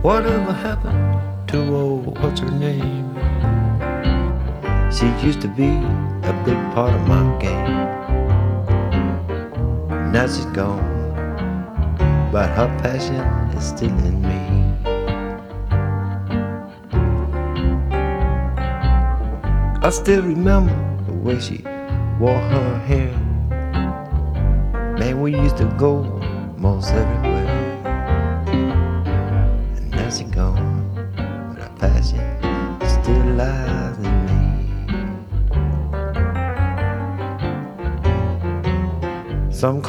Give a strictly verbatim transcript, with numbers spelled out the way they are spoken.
Whatever happened to old, what's her name? She used to be a big part of my game. Now she's gone, but her passion is still in me. I still remember the way she wore her hair. Man, we used to go most everywhere. And now she's gone, but her passion still lies in me. Some